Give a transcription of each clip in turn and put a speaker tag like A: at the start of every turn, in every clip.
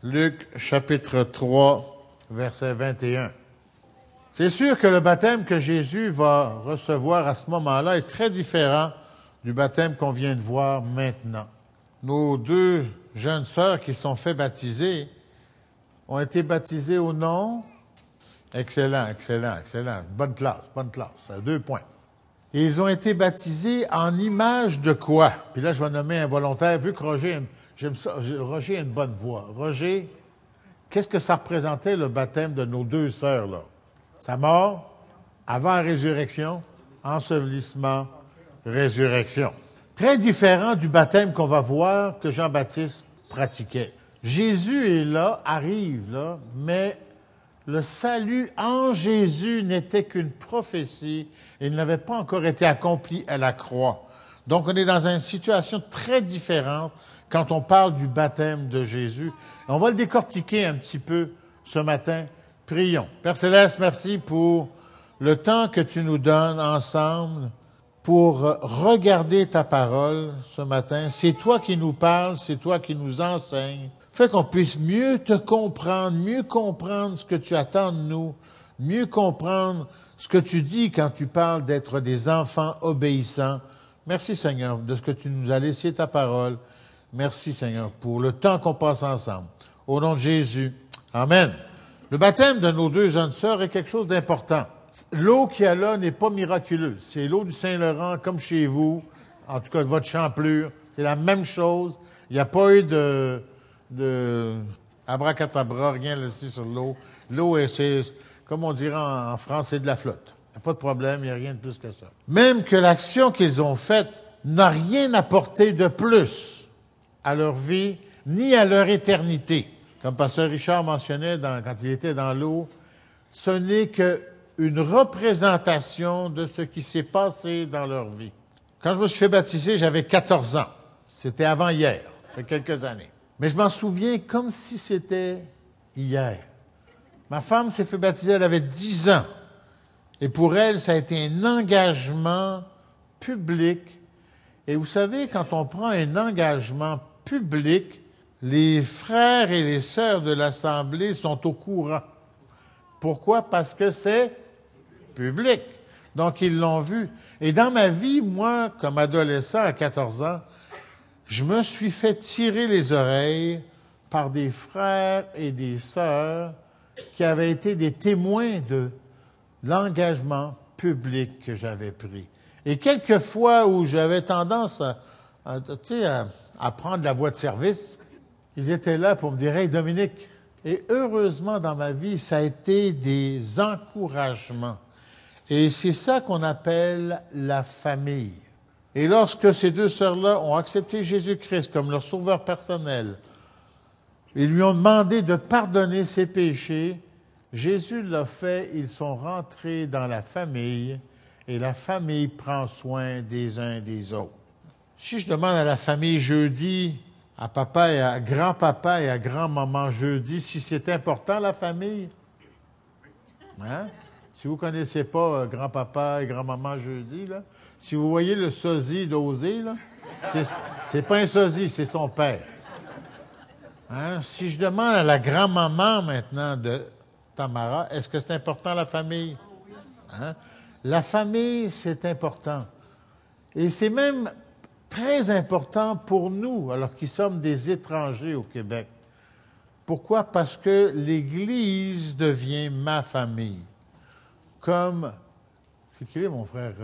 A: Luc chapitre 3, verset 21. C'est sûr que le baptême que Jésus va recevoir à ce moment-là est très différent du baptême qu'on vient de voir maintenant. Nos deux jeunes sœurs qui sont fait baptiser ont été baptisées au nom. Excellent. Bonne classe. 2 points. Et ils ont été baptisés en image de quoi? Puis là, je vais nommer un volontaire, vu que Roger, j'aime ça, Roger a une bonne voix. Roger, qu'est-ce que ça représentait le baptême de nos deux sœurs, là? Sa mort, avant la résurrection, ensevelissement, résurrection. Très différent du baptême qu'on va voir que Jean-Baptiste pratiquait. Jésus est là, arrive là, mais le salut en Jésus n'était qu'une prophétie et il n'avait pas encore été accompli à la croix. Donc, on est dans une situation très différente quand on parle du baptême de Jésus. On va le décortiquer un petit peu ce matin. Prions. Père Céleste, merci pour le temps que tu nous donnes ensemble pour regarder ta parole ce matin. C'est toi qui nous parles, c'est toi qui nous enseignes. Fais qu'on puisse mieux te comprendre, mieux comprendre ce que tu attends de nous, mieux comprendre ce que tu dis quand tu parles d'être des enfants obéissants. Merci Seigneur de ce que tu nous as laissé ta parole. Merci Seigneur pour le temps qu'on passe ensemble. Au nom de Jésus. Amen. Le baptême de nos deux jeunes sœurs est quelque chose d'important. L'eau qu'il y a là n'est pas miraculeuse. C'est l'eau du Saint-Laurent comme chez vous, en tout cas de votre Champlure. C'est la même chose. Il n'y a pas eu de abracadabra, rien là-dessus sur l'eau. L'eau, c'est, comme on dirait en France, c'est de la flotte. Il n'y a pas de problème, il n'y a rien de plus que ça. Même que l'action qu'ils ont faite n'a rien apporté de plus à leur vie, ni à leur éternité. Comme Pasteur Richard mentionnait quand il était dans l'eau, ce n'est qu'une représentation de ce qui s'est passé dans leur vie. Quand je me suis fait baptiser, j'avais 14 ans. C'était avant hier, ça fait quelques années. Mais je m'en souviens comme si c'était hier. Ma femme s'est fait baptiser, elle avait 10 ans. Et pour elle, ça a été un engagement public. Et vous savez, quand on prend un engagement public, les frères et les sœurs de l'Assemblée sont au courant. Pourquoi? Parce que c'est public. Donc, ils l'ont vu. Et dans ma vie, moi, comme adolescent à 14 ans, je me suis fait tirer les oreilles par des frères et des sœurs qui avaient été des témoins de l'engagement public que j'avais pris. Et quelques fois où j'avais tendance à prendre la voie de service, ils étaient là pour me dire « Hey, Dominique », et heureusement dans ma vie, ça a été des encouragements. Et c'est ça qu'on appelle la famille. Et lorsque ces deux sœurs-là ont accepté Jésus-Christ comme leur sauveur personnel, ils lui ont demandé de pardonner ses péchés, Jésus l'a fait, ils sont rentrés dans la famille, et la famille prend soin des uns des autres. Si je demande à la famille jeudi, à papa et à grand-papa et à grand-maman jeudi, si c'est important, la famille? Hein? Si vous ne connaissez pas grand-papa et grand-maman jeudi, là, si vous voyez le sosie d'Osée, là, c'est pas un sosie, c'est son père. Hein? Si je demande à la grand-maman maintenant de Tamara, est-ce que c'est important la famille? Hein? La famille, c'est important. Et c'est même très important pour nous, alors qu'ils sommes des étrangers au Québec. Pourquoi? Parce que l'Église devient ma famille. Comme, c'est qui est mon frère?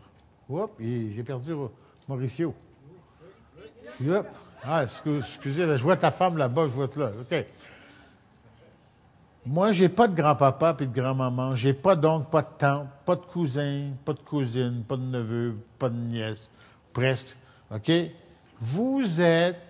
A: J'ai perdu Mauricio. Yep. Ah, excusez, je vois ta femme là-bas, je vois là. OK. Moi, j'ai pas de grand-papa et de grand-maman. J'ai pas d'oncle, pas de tante, pas de cousin, pas de cousine, pas de neveu, pas de nièce. Presque. OK? Vous êtes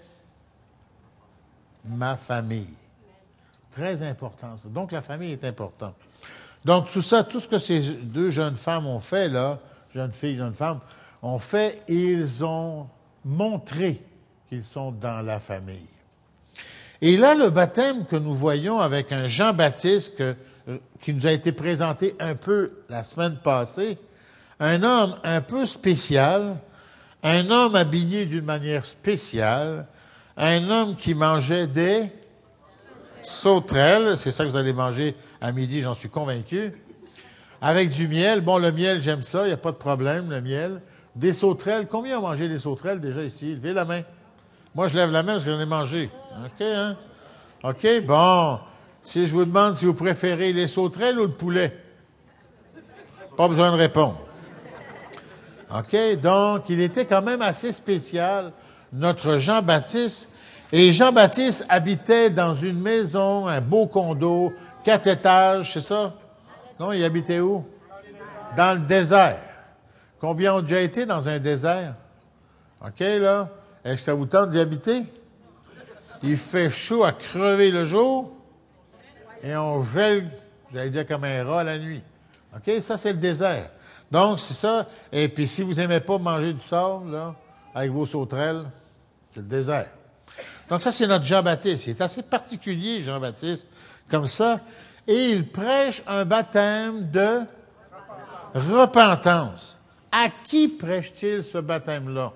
A: ma famille. Très important, ça. Donc, la famille est importante. Donc, tout ça, tout ce que ces deux jeunes femmes ont fait, là, jeunes filles, jeunes femmes, ont fait, ils ont montré qu'ils sont dans la famille. Et là, le baptême que nous voyons avec un Jean-Baptiste qui nous a été présenté un peu la semaine passée, un homme un peu spécial, un homme habillé d'une manière spéciale, un homme qui mangeait des sauterelles, c'est ça que vous allez manger à midi, j'en suis convaincu. Avec du miel. Bon, le miel, j'aime ça, il n'y a pas de problème, le miel. Des sauterelles. Combien ont mangé des sauterelles déjà ici? Levez la main. Moi, je lève la main parce que j'en ai mangé. OK, hein? OK, bon. Si je vous demande si vous préférez les sauterelles ou le poulet? Pas besoin de répondre. OK, donc, il était quand même assez spécial, notre Jean-Baptiste. Et Jean-Baptiste habitait dans une maison, un beau condo, 4 étages, c'est ça? Non, il habitait où? Dans le désert. Combien ont déjà été dans un désert? OK, là? Est-ce que ça vous tente d'y habiter? Il fait chaud à crever le jour et on gèle, j'allais dire comme un rat la nuit. OK? Ça, c'est le désert. Donc, c'est ça. Et puis, si vous n'aimez pas manger du sable, là, avec vos sauterelles, c'est le désert. Donc, ça, c'est notre Jean-Baptiste. Il est assez particulier, Jean-Baptiste, comme ça. Et il prêche un baptême de repentance. À qui prêche-t-il ce baptême-là?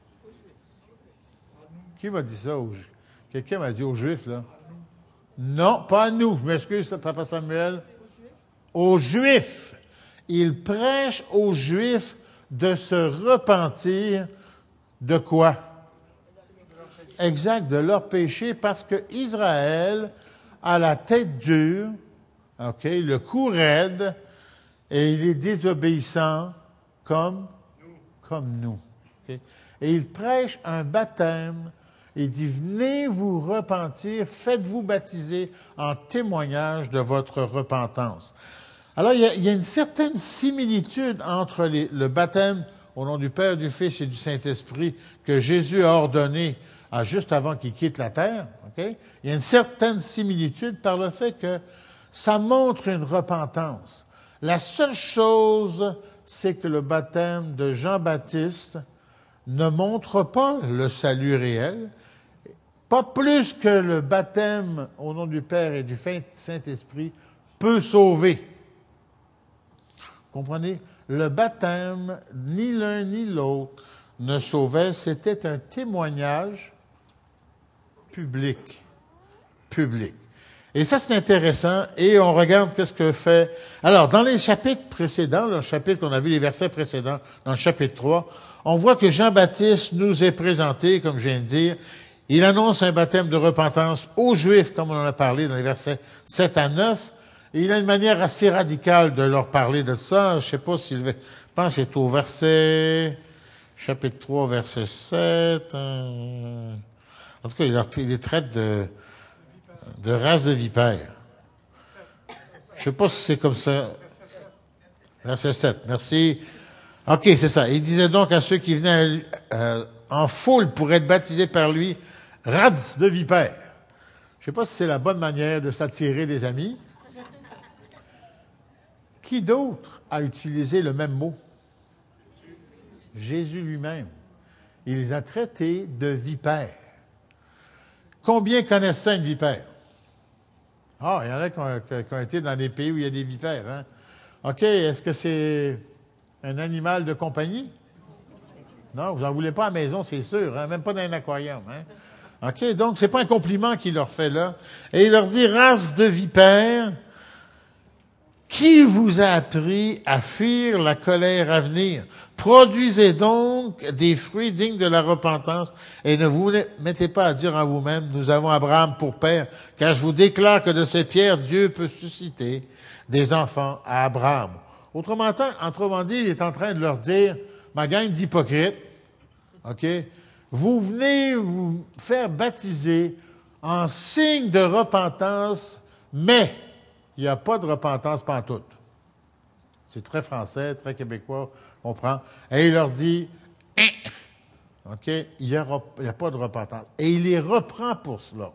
A: Qui m'a dit ça? Quelqu'un m'a dit aux Juifs, là. Non, pas à nous. Je m'excuse, Papa Samuel. Aux Juifs. Il prêche aux Juifs de se repentir de quoi? Exact, de leur péché, parce que Israël a la tête dure, OK, le cou raide, et il est désobéissant comme nous. Okay? Et il prêche un baptême. Il dit, venez vous repentir, faites-vous baptiser en témoignage de votre repentance. Alors, il y a une certaine similitude entre le baptême au nom du Père, du Fils et du Saint-Esprit que Jésus a ordonné juste avant qu'il quitte la terre. Okay? Il y a une certaine similitude par le fait que ça montre une repentance. La seule chose, c'est que le baptême de Jean-Baptiste ne montre pas le salut réel, pas plus que le baptême au nom du Père et du Saint-Esprit peut sauver. Comprenez? Le baptême, ni l'un ni l'autre ne sauvait, c'était un témoignage public. Et ça, c'est intéressant, et on regarde qu'est-ce que fait... Alors, dans les chapitres précédents, le chapitre qu'on a vu, les versets précédents, dans le chapitre 3, on voit que Jean-Baptiste nous est présenté, comme je viens de dire, il annonce un baptême de repentance aux Juifs, comme on en a parlé dans les versets 7 à 9, et il a une manière assez radicale de leur parler de ça. Je sais pas s'il... Je pense que c'est au chapitre 3, verset 7. En tout cas, il les traite de race de vipères. Je sais pas si c'est comme ça. Verset 7, merci. OK, c'est ça. Il disait donc à ceux qui venaient en foule pour être baptisés par lui, race de vipères. Je sais pas si c'est la bonne manière de s'attirer des amis. Qui d'autre a utilisé le même mot? Jésus lui-même. Il les a traités de vipères. Combien connaissent ça, une vipère? Ah, il y en a qui ont été dans des pays où il y a des vipères, hein? OK, est-ce que c'est un animal de compagnie? Non, vous n'en voulez pas à la maison, c'est sûr, hein? Même pas dans un aquarium, hein? OK, donc c'est pas un compliment qu'il leur fait là. Et il leur dit, race de vipères, qui vous a appris à fuir la colère à venir? Produisez donc des fruits dignes de la repentance et ne vous mettez pas à dire en vous-même, nous avons Abraham pour père, car je vous déclare que de ces pierres, Dieu peut susciter des enfants à Abraham. Autrement dit, il est en train de leur dire, ma gang d'hypocrites, OK, vous venez vous faire baptiser en signe de repentance, mais il n'y a pas de repentance pantoute. C'est très français, très québécois, on comprend. Et il leur dit, OK, il n'y a pas de repentance. Et il les reprend pour cela.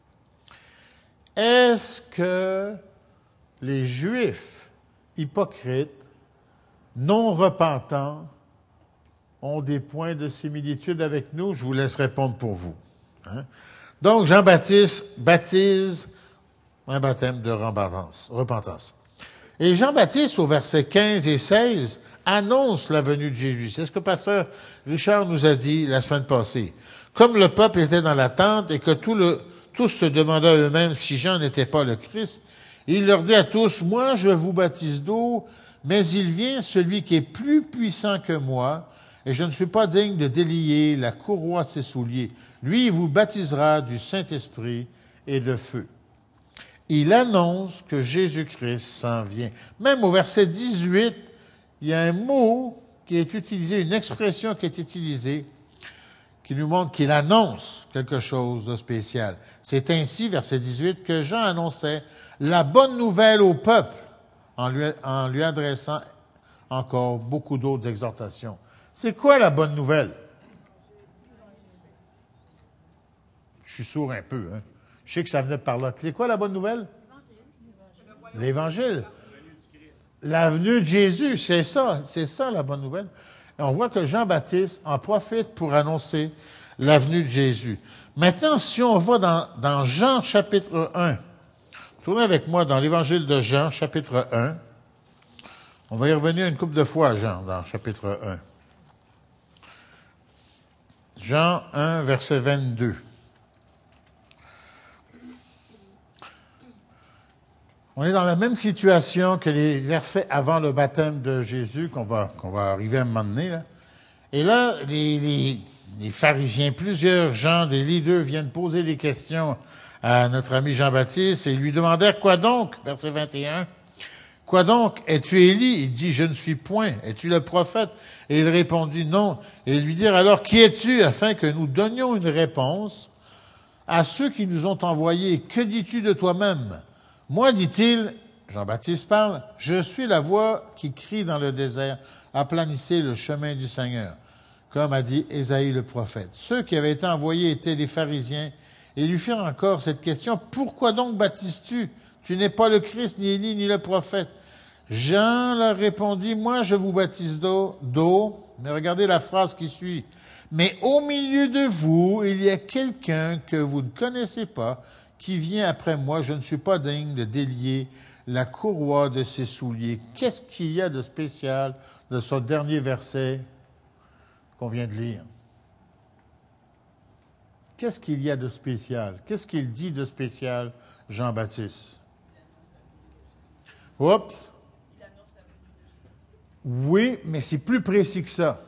A: Est-ce que les Juifs hypocrites, non repentants, ont des points de similitude avec nous? Je vous laisse répondre pour vous. Hein? Donc, Jean-Baptiste baptise un baptême de repentance. Et Jean-Baptiste, au verset 15 et 16, annonce la venue de Jésus. C'est ce que pasteur Richard nous a dit la semaine passée. Comme le peuple était dans l'attente et que tout tous se demandaient eux-mêmes si Jean n'était pas le Christ. Et il leur dit à tous, moi je vous baptise d'eau, mais il vient celui qui est plus puissant que moi, et je ne suis pas digne de délier la courroie de ses souliers. Lui, il vous baptisera du Saint-Esprit et de feu. Il annonce que Jésus-Christ s'en vient. Même au verset 18, il y a un mot qui est utilisé, une expression qui est utilisée, qui nous montre qu'il annonce quelque chose de spécial. C'est ainsi, verset 18, que Jean annonçait la bonne nouvelle au peuple en lui adressant encore beaucoup d'autres exhortations. C'est quoi la bonne nouvelle? Je suis sourd un peu, hein? Je sais que ça venait de par là. C'est quoi la bonne nouvelle? L'Évangile. La venue de Jésus, c'est ça la bonne nouvelle. Et on voit que Jean-Baptiste en profite pour annoncer la venue de Jésus. Maintenant, si on va dans Jean chapitre 1, tournez avec moi dans l'Évangile de Jean chapitre 1. On va y revenir une couple de fois, Jean, dans chapitre 1. Jean 1, verset 22. On est dans la même situation que les versets avant le baptême de Jésus, qu'on va arriver à un moment donné, là. Et là, les pharisiens, plusieurs gens, des leaders, viennent poser des questions à notre ami Jean-Baptiste et lui demandèrent, quoi donc, verset 21, quoi donc, es-tu Élie? Il dit, je ne suis point. Es-tu le prophète? Et il répondit, non. Et ils lui dirent, alors, qui es-tu? Afin que nous donnions une réponse à ceux qui nous ont envoyés. Que dis-tu de toi-même? Moi, dit-il, Jean-Baptiste parle, je suis la voix qui crie dans le désert, aplanissez le chemin du Seigneur, comme a dit Ésaïe le prophète. Ceux qui avaient été envoyés étaient des pharisiens, et lui firent encore cette question, pourquoi donc baptises-tu? Tu n'es pas le Christ, ni Élie, ni le prophète. Jean leur répondit, moi je vous baptise d'eau, mais regardez la phrase qui suit. Mais au milieu de vous, il y a quelqu'un que vous ne connaissez pas, qui vient après moi, je ne suis pas digne de délier la courroie de ses souliers. Qu'est-ce qu'il y a de spécial de ce dernier verset qu'on vient de lire? Qu'est-ce qu'il y a de spécial? Qu'est-ce qu'il dit de spécial, Jean-Baptiste? Oups! Oui, mais c'est plus précis que ça.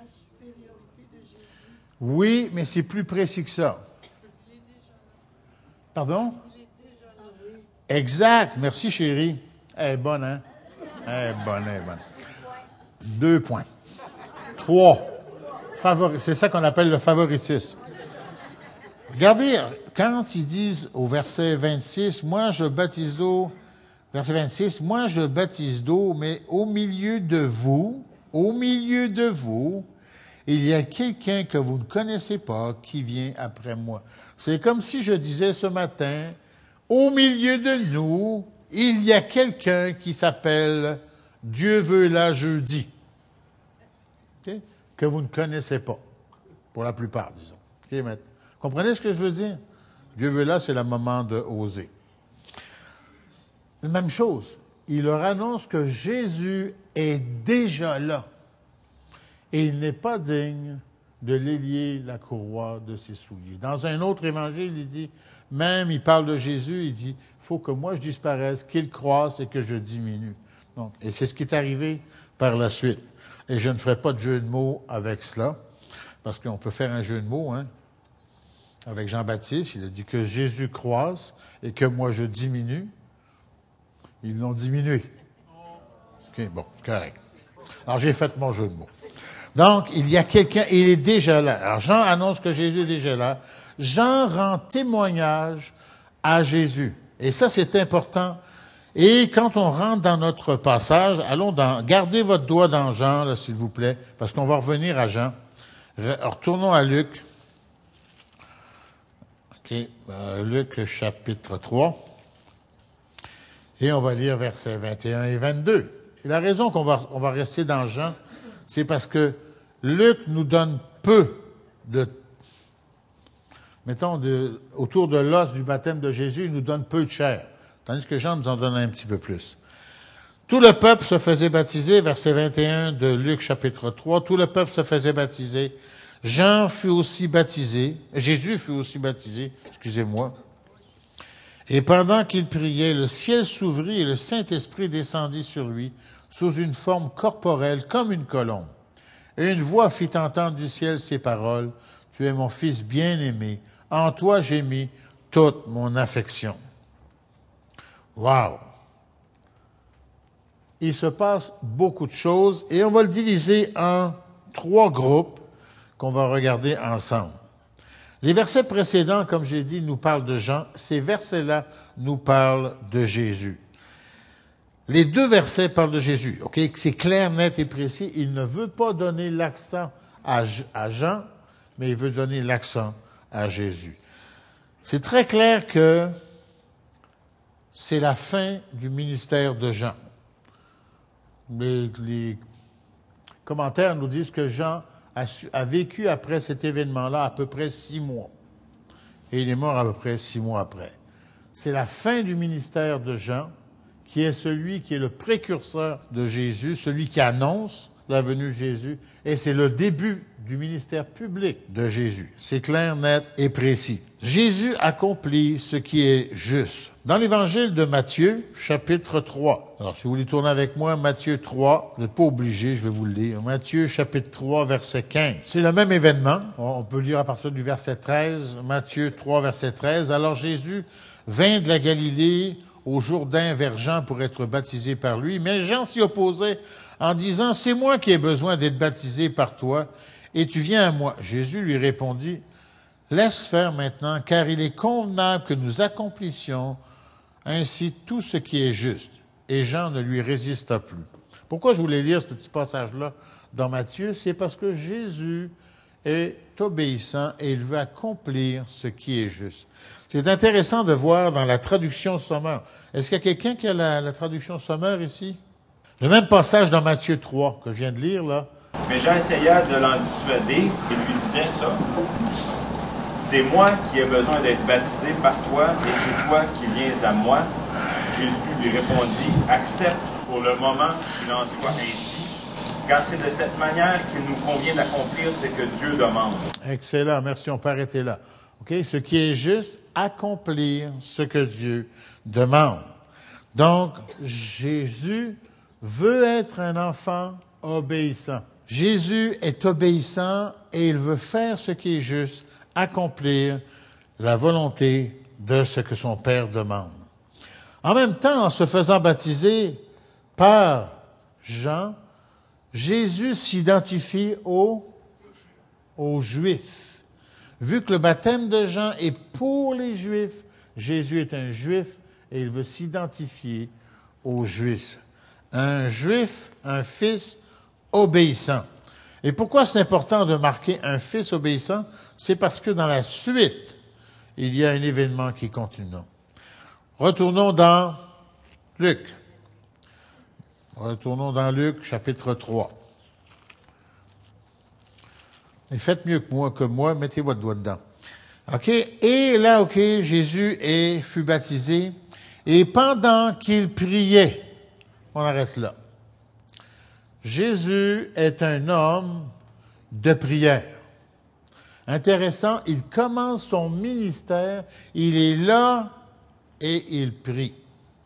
A: Oui, mais c'est plus précis que ça. Pardon? Exact. Merci, chérie. Elle est bonne, hein? Elle est bonne. 2 points. 3. C'est ça qu'on appelle le favoritisme. Regardez, quand ils disent au verset 26, moi je baptise d'eau, verset 26, moi je baptise d'eau, mais au milieu de vous, il y a quelqu'un que vous ne connaissez pas qui vient après moi. C'est comme si je disais ce matin, au milieu de nous, il y a quelqu'un qui s'appelle Dieu veut là jeudi, okay? Que vous ne connaissez pas, pour la plupart, disons. Okay, maintenant. Comprenez ce que je veux dire? Dieu veut là, c'est le moment de oser. Même chose, il leur annonce que Jésus est déjà là. Et il n'est pas digne de délier la courroie de ses souliers. Dans un autre évangile, il dit, il parle de Jésus, il dit, il faut que moi je disparaisse, qu'il croisse et que je diminue. Donc, et c'est ce qui est arrivé par la suite. Et je ne ferai pas de jeu de mots avec cela, parce qu'on peut faire un jeu de mots, hein. Avec Jean-Baptiste, il a dit que Jésus croisse et que moi je diminue. Ils l'ont diminué. OK, bon, correct. Alors j'ai fait mon jeu de mots. Donc, il y a quelqu'un, il est déjà là. Alors, Jean annonce que Jésus est déjà là. Jean rend témoignage à Jésus. Et ça, c'est important. Et quand on rentre dans notre passage, gardez votre doigt dans Jean, là, s'il vous plaît, parce qu'on va revenir à Jean. Retournons à Luc. OK, Luc chapitre 3. Et on va lire versets 21 et 22. Et la raison qu'on va rester dans Jean, c'est parce que Luc nous donne peu autour de l'os du baptême de Jésus, il nous donne peu de chair, tandis que Jean nous en donne un petit peu plus. Tout le peuple se faisait baptiser, verset 21 de Luc chapitre 3, tout le peuple se faisait baptiser. Jésus fut aussi baptisé, Et pendant qu'il priait, le ciel s'ouvrit et le Saint-Esprit descendit sur lui sous une forme corporelle comme une colombe. Et une voix fit entendre du ciel ces paroles, « Tu es mon Fils bien-aimé, en toi j'ai mis toute mon affection. » Wow! Il se passe beaucoup de choses et on va le diviser en 3 groupes qu'on va regarder ensemble. Les versets précédents, comme j'ai dit, nous parlent de Jean. Ces versets-là nous parlent de Jésus. Les 2 versets parlent de Jésus. Ok, c'est clair, net et précis. Il ne veut pas donner l'accent à Jean, mais il veut donner l'accent à Jésus. C'est très clair que c'est la fin du ministère de Jean. Les commentaires nous disent que Jean a vécu après cet événement-là à peu près 6 mois. Et il est mort à peu près 6 mois après. C'est la fin du ministère de Jean, qui est celui qui est le précurseur de Jésus, celui qui annonce la venue de Jésus, et c'est le début du ministère public de Jésus. C'est clair, net et précis. Jésus accomplit ce qui est juste. Dans l'évangile de Matthieu, chapitre 3. Alors, si vous voulez tourner avec moi, Matthieu 3, vous n'êtes pas obligé, je vais vous le lire. Matthieu, chapitre 3, verset 15. C'est le même événement. On peut lire à partir du verset 13. Matthieu 3, verset 13. Alors, Jésus vint de la Galilée au Jourdain vers Jean pour être baptisé par lui. Mais Jean s'y opposait en disant, « C'est moi qui ai besoin d'être baptisé par toi, et tu viens à moi. » Jésus lui répondit, « Laisse faire maintenant, car il est convenable que nous accomplissions ainsi tout ce qui est juste. » Et Jean ne lui résista plus. Pourquoi je voulais lire ce petit passage-là dans Matthieu? C'est parce que Jésus est obéissant et il veut accomplir ce qui est juste. C'est intéressant de voir dans la traduction sommaire. Est-ce qu'il y a quelqu'un qui a la traduction sommaire ici? Le même passage dans Matthieu 3 que je viens de lire, là.
B: Mais Jean essaya de l'en dissuader et lui disait ça. C'est moi qui ai besoin d'être baptisé par toi et c'est toi qui viens à moi. Jésus lui répondit, accepte pour le moment qu'il en soit ainsi, car c'est de cette manière qu'il nous convient d'accomplir ce que Dieu demande.
A: Excellent, merci, on peut arrêter là. OK, ce qui est juste, accomplir ce que Dieu demande. Donc, Jésus veut être un enfant obéissant. Jésus est obéissant et il veut faire ce qui est juste, accomplir la volonté de ce que son Père demande. En même temps, en se faisant baptiser par Jean, Jésus s'identifie aux Juifs. Vu que le baptême de Jean est pour les Juifs, Jésus est un Juif et il veut s'identifier aux Juifs. Un Juif, un fils obéissant. Et pourquoi c'est important de marquer un fils obéissant? C'est parce que dans la suite, il y a un événement qui continue. Retournons dans Luc. Retournons dans Luc, chapitre 3. Et faites mieux que moi, mettez votre doigt dedans. OK? Et là, OK, Jésus fut baptisé. Et pendant qu'il priait, on arrête là. Jésus est un homme de prière. Intéressant, il commence son ministère, il est là et il prie.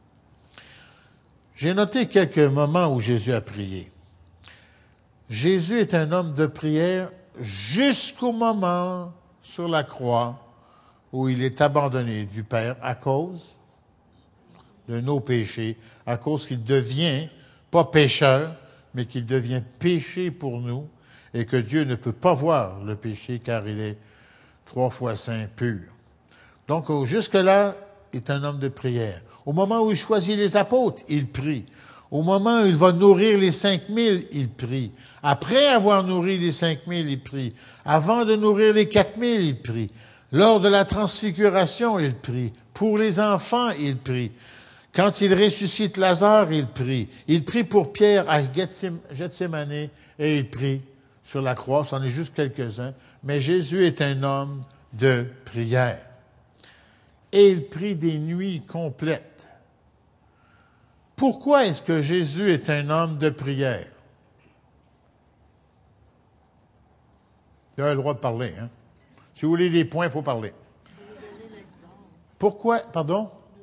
A: J'ai noté quelques moments où Jésus a prié. Jésus est un homme de prière jusqu'au moment sur la croix où il est abandonné du Père à cause de nos péchés, à cause qu'il devient, pas pécheur, mais qu'il devient péché pour nous, et que Dieu ne peut pas voir le péché car il est 3 fois saint, pur. Donc, jusque-là, il est un homme de prière. Au moment où il choisit les apôtres, il prie. Au moment où il va nourrir les 5000, il prie. Après avoir nourri les 5000, il prie. Avant de nourrir les 4000, il prie. Lors de la transfiguration, il prie. Pour les enfants, il prie. Quand il ressuscite Lazare, il prie. Il prie pour Pierre à Gethsémani et il prie sur la croix. C'en est juste quelques-uns. Mais Jésus est un homme de prière. Et il prie des nuits complètes. Pourquoi est-ce que Jésus est un homme de prière? Il a le droit de parler, hein? Si vous voulez des points, il faut parler. Pourquoi, pardon?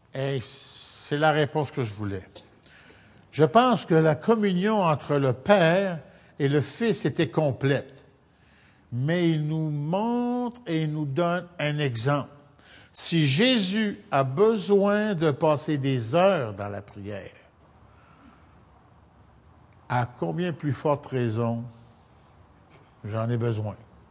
A: Et c'est la réponse que je voulais. Je pense que la communion entre le Père et le Fils était complète. Mais il nous montre et il nous donne un exemple. Si Jésus a besoin de passer des heures dans la prière, à combien plus forte raison j'en ai besoin?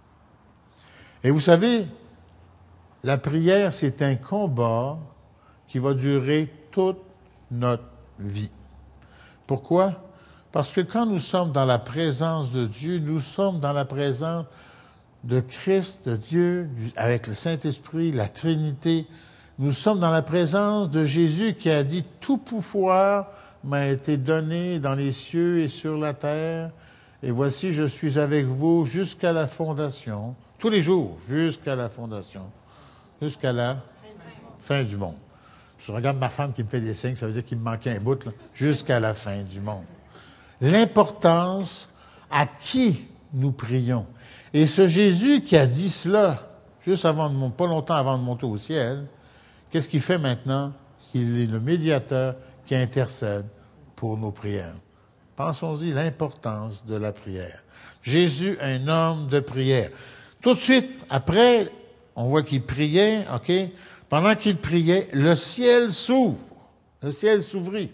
A: Et vous savez, la prière, c'est un combat qui va durer toute notre vie. Pourquoi? Parce que quand nous sommes dans la présence de Dieu, nous sommes dans la présence de Christ, de Dieu, avec le Saint-Esprit, la Trinité. Nous sommes dans la présence de Jésus qui a dit « Tout pouvoir m'a été donné dans les cieux et sur la terre, et voici, je suis avec vous jusqu'à la fondation, tous les jours, jusqu'à la fondation, jusqu'à la fin du monde. » Je regarde ma femme qui me fait des signes, ça veut dire qu'il me manquait un bout, là, jusqu'à la fin du monde. L'importance à qui nous prions. Et ce Jésus qui a dit cela, juste avant de pas longtemps avant de monter au ciel, qu'est-ce qu'il fait maintenant? Il est le médiateur qui intercède pour nos prières. Pensons-y, l'importance de la prière. Jésus, un homme de prière. Tout de suite, après, on voit qu'il priait, OK? Pendant qu'il priait, le ciel s'ouvre. Le ciel s'ouvrit.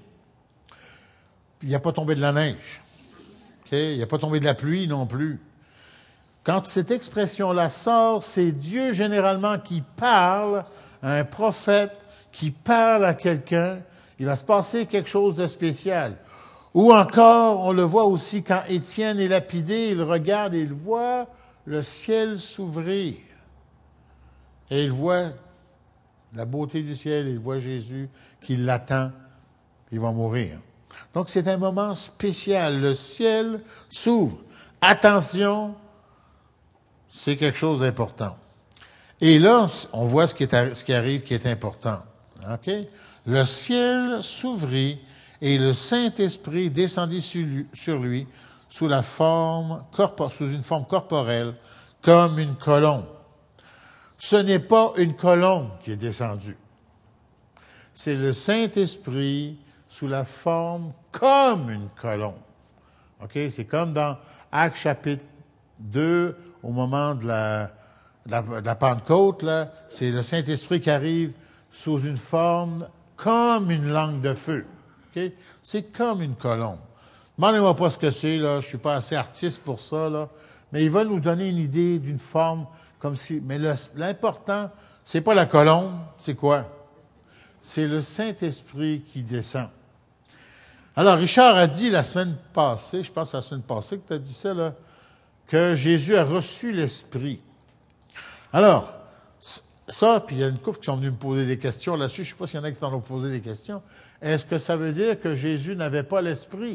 A: Il n'y a pas tombé de la neige. OK? Il n'y a pas tombé de la pluie non plus. Quand cette expression-là sort, c'est Dieu généralement qui parle à un prophète, qui parle à quelqu'un. Il va se passer quelque chose de spécial. Ou encore, on le voit aussi quand Étienne est lapidé, il regarde et il voit le ciel s'ouvrir. Et il voit la beauté du ciel, il voit Jésus qui l'attend, il va mourir. Donc c'est un moment spécial, le ciel s'ouvre. Attention, c'est quelque chose d'important. Et là, on voit ce qui arrive qui est important. OK? Le ciel s'ouvrit et le Saint-Esprit descendit sur lui sous une forme corporelle, comme une colombe. Ce n'est pas une colombe qui est descendue. C'est le Saint-Esprit sous la forme comme une colombe. OK? C'est comme dans Actes chapitre 2, au moment de la Pentecôte, là, c'est le Saint-Esprit qui arrive sous une forme comme une langue de feu. Okay? C'est comme une colombe. Demandez-moi pas ce que c'est, là, je suis pas assez artiste pour ça, là, mais il va nous donner une idée d'une forme comme si... Mais l'important, c'est pas la colombe, c'est quoi? C'est le Saint-Esprit qui descend. Alors, Richard a dit la semaine passée, je pense que c'est la semaine passée que tu as dit ça, là, que Jésus a reçu l'Esprit. Alors, ça, puis il y a une couple qui sont venus me poser des questions là-dessus, je ne sais pas s'il y en a qui t'en ont posé des questions. Est-ce que ça veut dire que Jésus n'avait pas l'Esprit?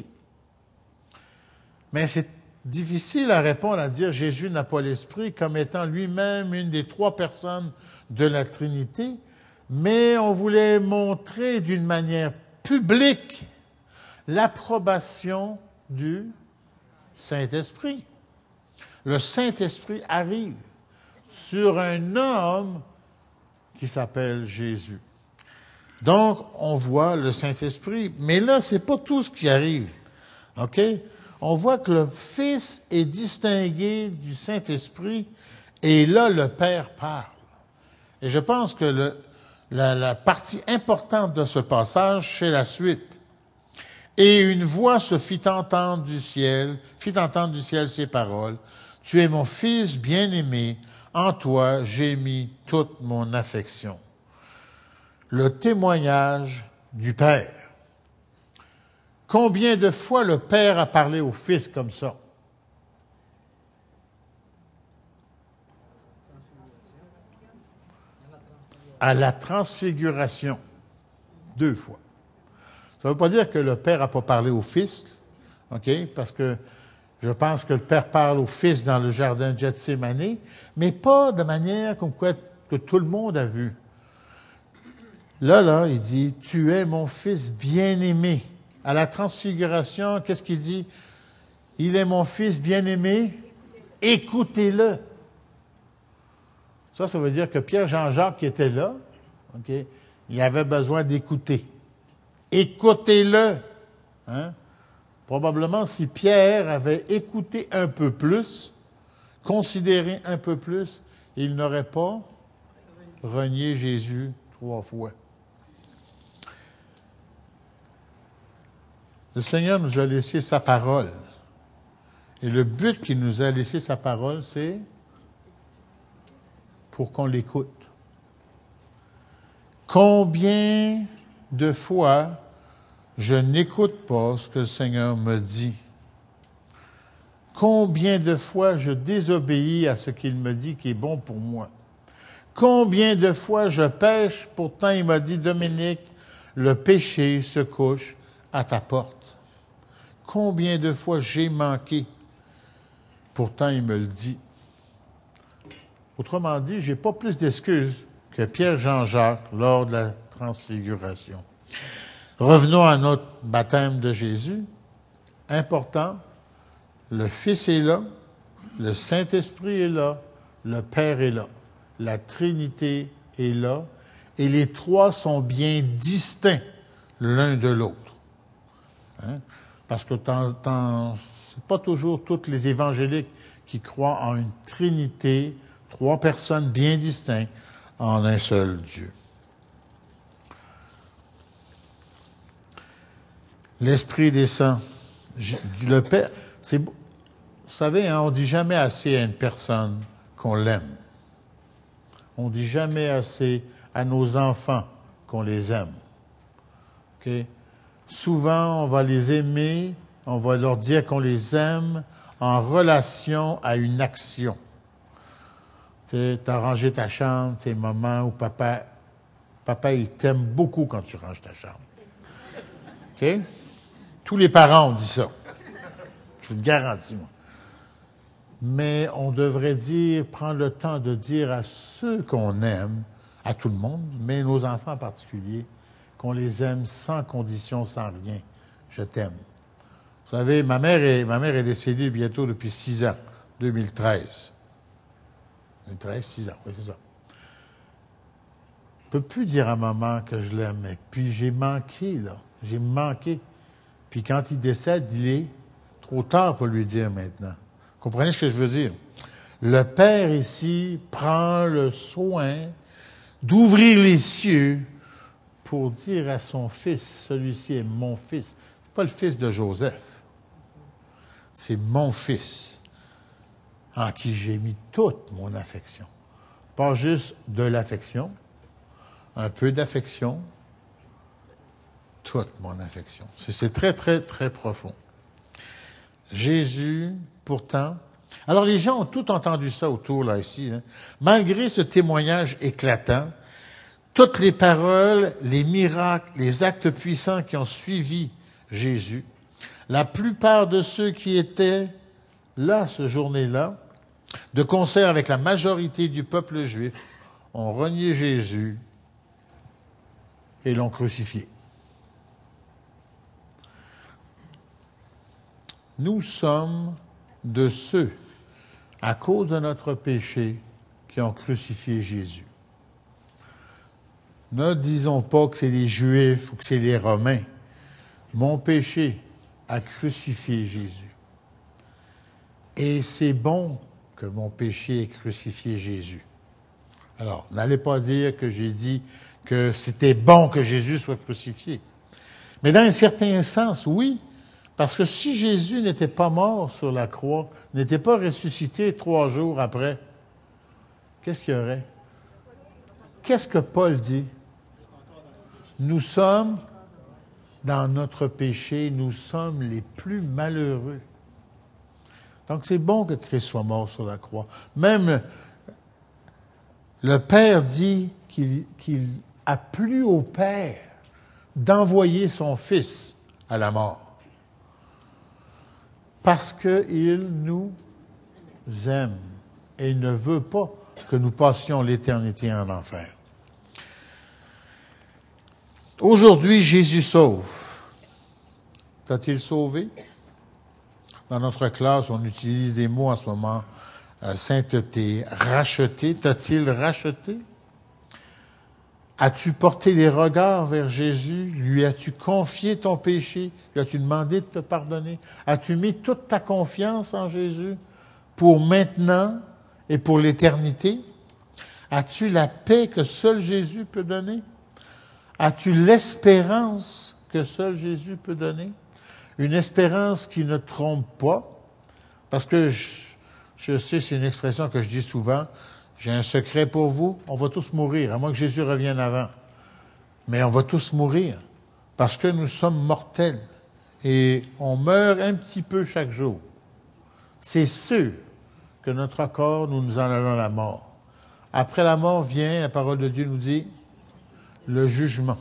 A: Mais c'est difficile à répondre, à dire Jésus n'a pas l'Esprit comme étant lui-même une des trois personnes de la Trinité, mais on voulait montrer d'une manière publique l'approbation du Saint-Esprit. Le Saint-Esprit arrive sur un homme qui s'appelle Jésus. Donc, on voit le Saint-Esprit. Mais là, c'est pas tout ce qui arrive. OK? On voit que le Fils est distingué du Saint-Esprit et là, le Père parle. Et je pense que la partie importante de ce passage, c'est la suite. Et une voix se fit entendre du ciel ces paroles. Tu es mon Fils bien-aimé, en toi j'ai mis toute mon affection. Le témoignage du Père. Combien de fois le Père a parlé au Fils comme ça? À la transfiguration. 2 fois. Ça ne veut pas dire que le Père n'a pas parlé au Fils, OK? Parce que je pense que le Père parle au Fils dans le jardin de Gethsémani, mais pas de manière comme quoi que tout le monde a vu. Là, il dit, « Tu es mon Fils bien-aimé ». À la transfiguration, qu'est-ce qu'il dit? « Il est mon Fils bien-aimé, écoutez-le ». Ça veut dire que Pierre Jean-Jacques qui était là, OK, Il avait besoin d'écouter. Écoutez-le. Hein? Probablement, si Pierre avait écouté un peu plus, considéré un peu plus, il n'aurait pas renié Jésus 3 fois. Le Seigneur nous a laissé sa parole. Et le but qu'il nous a laissé sa parole, c'est pour qu'on l'écoute. Combien de fois je n'écoute pas ce que le Seigneur me dit? Combien de fois je désobéis à ce qu'il me dit qui est bon pour moi? Combien de fois je pêche, pourtant il m'a dit, Dominique, le péché se couche à ta porte. Combien de fois j'ai manqué, pourtant il me le dit. Autrement dit, j'ai pas plus d'excuses que Pierre Jean-Jacques lors de la transfiguration. Revenons à notre baptême de Jésus. Important, le Fils est là, le Saint-Esprit est là, le Père est là. La Trinité est là, et les trois sont bien distincts l'un de l'autre. Hein? Parce que c'est pas toujours tous les évangéliques qui croient en une Trinité, trois personnes bien distinctes en un seul Dieu. L'Esprit descend. Le Père, vous savez, hein, on dit jamais assez à une personne qu'on l'aime. On dit jamais assez à nos enfants qu'on les aime. Okay? Souvent, on va les aimer, on va leur dire qu'on les aime en relation à une action. Tu as rangé ta chambre, c'est maman ou papa. Papa, il t'aime beaucoup quand tu ranges ta chambre. OK? Tous les parents ont dit ça. Je vous le garantis, moi. Mais on devrait prendre le temps de dire à ceux qu'on aime, à tout le monde, mais nos enfants en particulier, qu'on les aime sans condition, sans rien. Je t'aime. Vous savez, ma mère est décédée bientôt depuis 6 ans, 2013. 2013, 6 ans, oui, c'est ça. Je ne peux plus dire à maman que je l'aime, et puis j'ai manqué, là. J'ai manqué. Puis quand il décède, il est trop tard pour lui dire maintenant. Comprenez ce que je veux dire? Le Père ici prend le soin d'ouvrir les cieux pour dire à son Fils, celui-ci est mon Fils. C'est pas le Fils de Joseph. C'est mon Fils en qui j'ai mis toute mon affection. Pas juste de l'affection, un peu d'affection, toute mon affection. C'est très, très, très profond. Jésus, pourtant... Alors, les gens ont tout entendu ça autour, là, ici. Hein. Malgré ce témoignage éclatant, toutes les paroles, les miracles, les actes puissants qui ont suivi Jésus, la plupart de ceux qui étaient là, ce journée-là, de concert avec la majorité du peuple juif, ont renié Jésus et l'ont crucifié. Nous sommes de ceux, à cause de notre péché, qui ont crucifié Jésus. Ne disons pas que c'est les Juifs ou que c'est les Romains. Mon péché a crucifié Jésus. Et c'est bon que mon péché ait crucifié Jésus. Alors, n'allez pas dire que j'ai dit que c'était bon que Jésus soit crucifié. Mais dans un certain sens, oui, parce que si Jésus n'était pas mort sur la croix, n'était pas ressuscité 3 jours après, qu'est-ce qu'il y aurait? Qu'est-ce que Paul dit? Nous sommes, dans notre péché, nous sommes les plus malheureux. Donc c'est bon que Christ soit mort sur la croix. Même le Père dit qu'il a plu au Père d'envoyer son Fils à la mort. Parce qu'il nous aime et il ne veut pas que nous passions l'éternité en enfer. Aujourd'hui, Jésus sauve. T'a-t-il sauvé? Dans notre classe, on utilise des mots en ce moment, sainteté, racheté. T'a-t-il racheté? As-tu porté les regards vers Jésus? Lui as-tu confié ton péché? Lui as-tu demandé de te pardonner? As-tu mis toute ta confiance en Jésus pour maintenant et pour l'éternité? As-tu la paix que seul Jésus peut donner? As-tu l'espérance que seul Jésus peut donner? Une espérance qui ne trompe pas, parce que je sais, c'est une expression que je dis souvent, j'ai un secret pour vous, on va tous mourir, à moins que Jésus revienne avant. Mais on va tous mourir, parce que nous sommes mortels, et on meurt un petit peu chaque jour. C'est sûr que notre corps, nous en allons à la mort. Après la mort vient, la parole de Dieu nous dit, le jugement.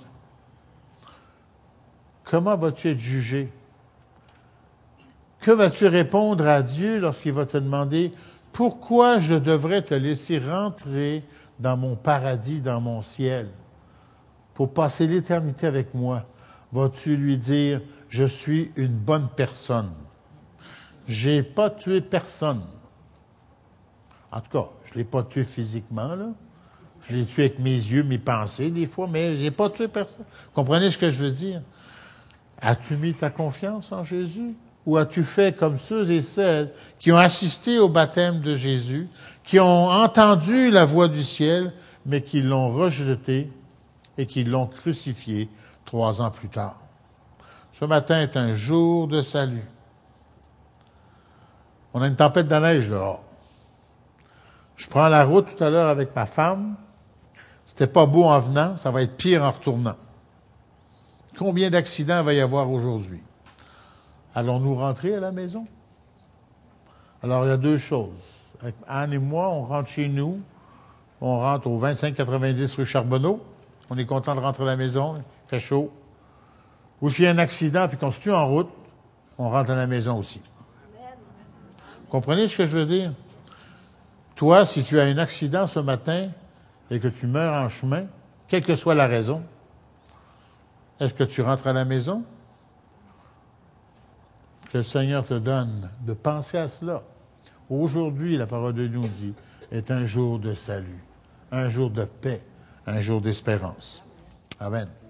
A: Comment vas-tu être jugé? Que vas-tu répondre à Dieu lorsqu'il va te demander « Pourquoi je devrais te laisser rentrer dans mon paradis, dans mon ciel, pour passer l'éternité avec moi? » Vas-tu lui dire « Je suis une bonne personne. J'ai pas tué personne. » En tout cas, je l'ai pas tué physiquement, là. Je l'ai tué avec mes yeux, mes pensées, des fois, mais j'ai pas tué personne. Comprenez ce que je veux dire? As-tu mis ta confiance en Jésus? Ou as-tu fait comme ceux et celles qui ont assisté au baptême de Jésus, qui ont entendu la voix du ciel, mais qui l'ont rejeté et qui l'ont crucifié 3 ans plus tard? Ce matin est un jour de salut. On a une tempête de neige dehors. Je prends la route tout à l'heure avec ma femme. C'était pas beau en venant, ça va être pire en retournant. Combien d'accidents va y avoir aujourd'hui? Allons-nous rentrer à la maison? Alors, il y a 2 choses. Avec Anne et moi, on rentre chez nous. On rentre au 2590 rue Charbonneau. On est content de rentrer à la maison. Il fait chaud. Ou s'il y a un accident et qu'on se tue en route, on rentre à la maison aussi. Vous comprenez ce que je veux dire? Toi, si tu as un accident ce matin et que tu meurs en chemin, quelle que soit la raison, est-ce que tu rentres à la maison? Que le Seigneur te donne de penser à cela. Aujourd'hui, la parole de Dieu nous dit, est un jour de salut, un jour de paix, un jour d'espérance. Amen.